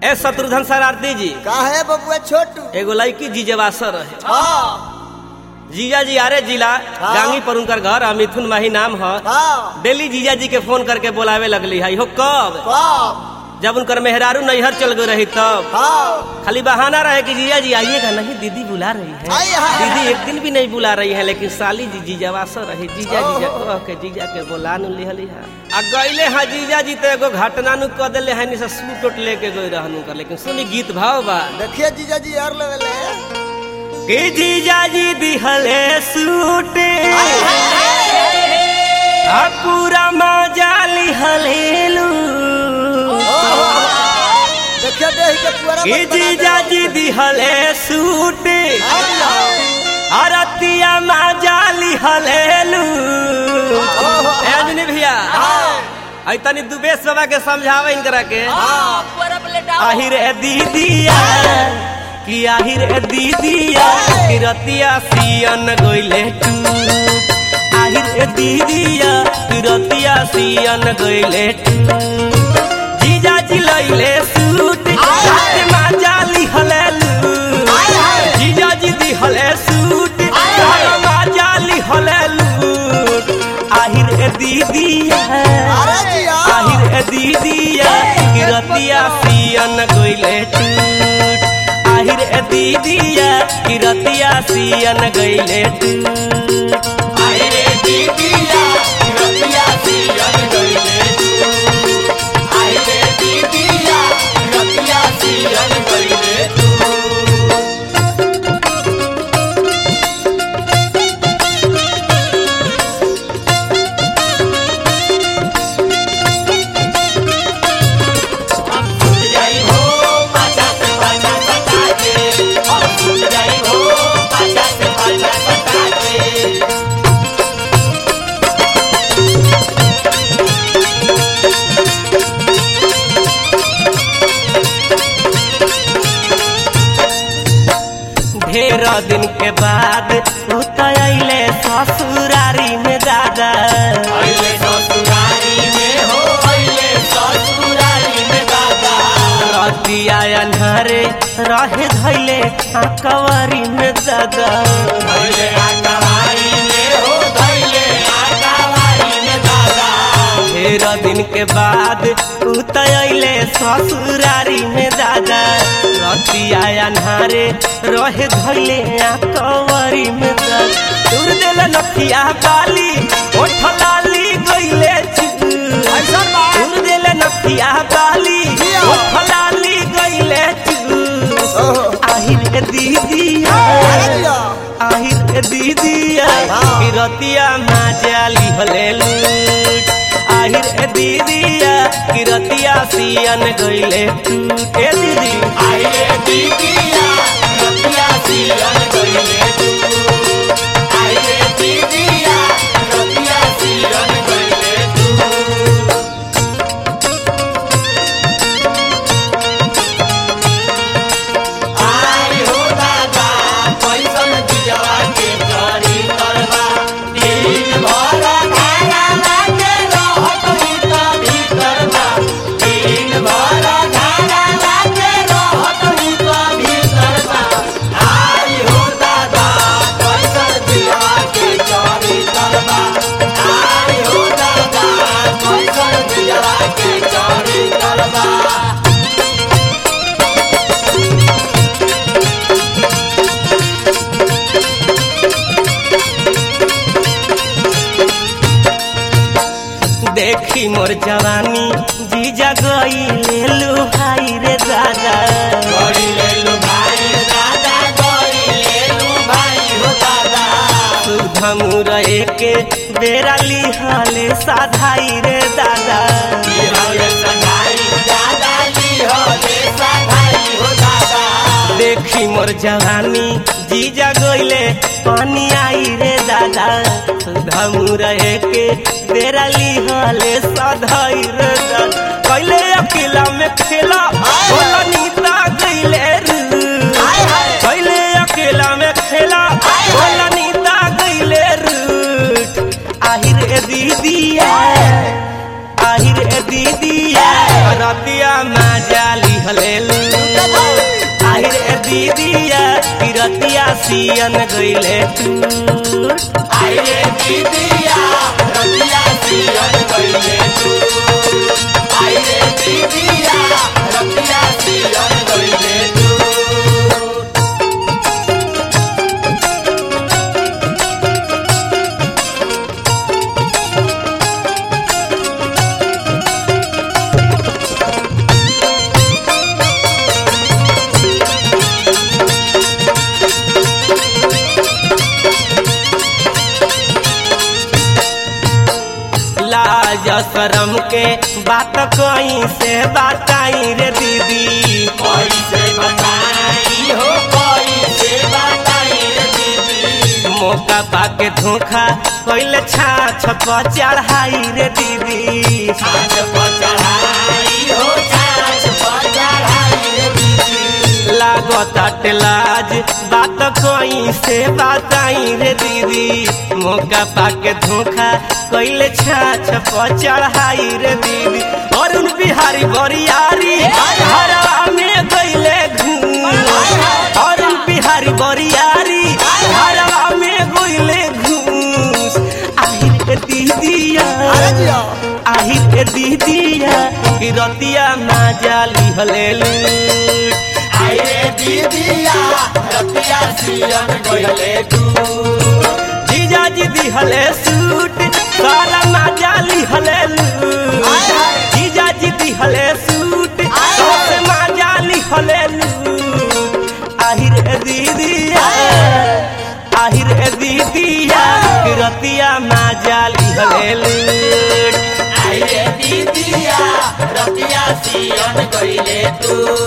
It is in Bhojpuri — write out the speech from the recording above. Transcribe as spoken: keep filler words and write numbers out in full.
ए शत्रुघ्न शरारती जी का है बबुआ छोटू? एगो लड़की जीजेवासर है। हाँ जीजा जी आरे जिला हाँ। गांगी पर उनकर घर है, मिथुन माही नाम है। हाँ डेली जीजा जी के फोन करके बुलावे लगली है। इहो कब कब? जब उनकर मेहरारू नैहर चल गई रही तब। हाँ खाली बहाना रहे कि जीजा जी आइएगा। नहीं, दीदी बुला रही है। आए हाय दीदी हाय। एक दिन भी नहीं बुला रही है, लेकिन साली जी जीजावासर रही। जीजा ओहो। जीजा कह के जीजा के बुला नु लिहली है। आ गईले है जीजा जी तो एगो घटना नु क देले है, निसे सूट उट लेके गई रहनु कर। लेकिन सुनी गीत भाव बा देखिए जीजा जी यार लेवल है कि जीजा जी दिहले सूट आ पूरा मजा लिहलेलू। देखिए देही के पूरा कि जीजा जी दिहले सूट अरतिया मजा लिहलेलू। ए अंजनी भैया आई तनी दुबेश बाबा के समझावे इनकरा के। आहिर ए दीदिया कि आहिर ए दीदिया कि रतिया सियन गइले टूट। आहिर ए दीदिया कि रतिया सियन गइले टूट। जीजा जी लइले सूट हाथ मजा लिहलेलू। जीजा जी दिहले सूट हाथ मजा लिहलेलू। आहिर ए दीदिया अरे जिया आहिर ए दीदिया कि रतिया सियन गइले टूट। आहिर ए दीदिया कि रतिया सियन गइले टूट। आहिर ए दीदिया कि रतिया सियन गइले टूट। आहिर ए दीदिया कि रतिया सियन गइले टूट। अब छूट जाई हो पाछा से पाछा सटा के। अब छूट जाई हो पाछा से पाछा सटा के। ढेर दिन के बाद उतरले ससुरारी में दादा। अइले ससुरारी में हो अइले ससुरारी में दादा। रतिया अन्हारे रहे धैले कवरी में दादा। धइले आकावारी में हो धइले आकावारी में दादा। ढेर दिन के बाद उतरले ससुरारी में दादा। रतिया अन्हारे रहे धैले कवरी में दादा। दूर दिल नथिया बाली ओठ लाली गइले चू। ऐसा बात। दूर दिल नथिया बाली जिया। ओठ लाली गइले चू। ओहो। आहिर ए दीदिया अरे जिया आहिर ए दीदिया हाँ। कि रतिया मजा लिहले लूट। आहिर ए दीदिया कि रतिया सियन गइले टूट। ए दीदी आहिर ए दीदिया रतिया सियन गइले टूट। आहिर ए दीदिया रतिया सियन गइले टूट। आई हो दादा कैसन दिजवा के करी करबा। दिन भर खाना लागे रहत भीतर भीतर बा। दिन भर खाना लागे रहत भीतर भीतर बा। आई हो दादा कैसन दिजवा के करी करबा। आई हो दादा कैसन दिजवा के करी करबा। देखी मोर जवानी जीजा गइले लुहाई रे दादा। गड़ी ले लो भाई दादा गड़ी ले लो भाई हो दादा। सुधा मुरए के बेरा लिहले साधाई रे दादा। लिहले सधाई दादा लिहले सधाई हो दादा। देखी मोर जवानी जीजा गइले पानी आई रे दादा। सुधा मुरए के बेरा लिहले साधाई रे दादा। कैले अकेला में खेला बोला नीता गइले रू। हाय हाय। कैले अकेला में खेला बोला नीता गइले रूठ। आहिर ए दीदिया आहिर ए दीदिया रतिया मजा लिहले लूट। सियन गइले तू आई रे दीदिया रतिया सियन गइले तू आई रे दीदिया रतिया सियन गइले तू लाज शरम के बात कहीं से बताई रे दीदी कैसे बताई हो कैसे बताई रे दीदी मौका पाके धोखा कैले छाछ पर चढ़ाई रे दीदी छाछ पर चढ़ाई हो छाछ पर चढ़ाई रे दीदी लागत लाज बात कहीं से बताई रे दीदी मौका पाके धोखा कैले छाछ पर चढ़ाई रे दीदी अरुण बिहारी बरियारी हरवा में गइले घूम अरुण बिहारी बरियारी हरवा में गइले घूस आही रे दीदिया अरे जिया आही रे दीदिया कि रतिया माजा लिहलेलू आई रे दीदिया रतिया सियन गइले तू जीजा जी दिहले सूट सारा माजा लिहले लू जीजा जी दिहले सूट सारा माजा लिहले लू आहिर दीदिया आहिर दीदिया रतिया माजा लिहले लू आई रे दीदिया रतिया सियन गइले तू